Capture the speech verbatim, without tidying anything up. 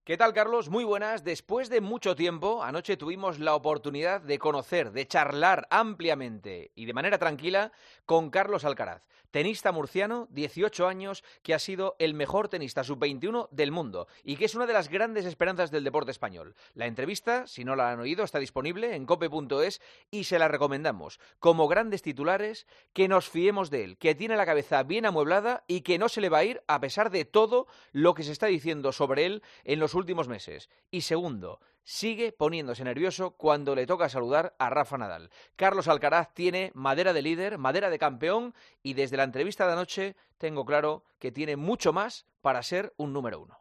¿Qué tal, Carlos? Muy buenas. Después de mucho tiempo, anoche tuvimos la oportunidad de conocer, de charlar ampliamente y de manera tranquila con Carlos Alcaraz, tenista murciano, dieciocho años, que ha sido el mejor tenista sub veintiuno del mundo y que es una de las grandes esperanzas del deporte español. La entrevista, si no la han oído, está disponible en cope punto es y se la recomendamos. Como grandes titulares, que nos fiemos de él, que tiene la cabeza bien amueblada y que no se le va a ir a pesar de todo lo que se está diciendo sobre él en los últimos meses. Y segundo, sigue poniéndose nervioso cuando le toca saludar a Rafa Nadal. Carlos Alcaraz tiene madera de líder, madera de campeón y desde la entrevista de anoche tengo claro que tiene mucho más para ser un número uno.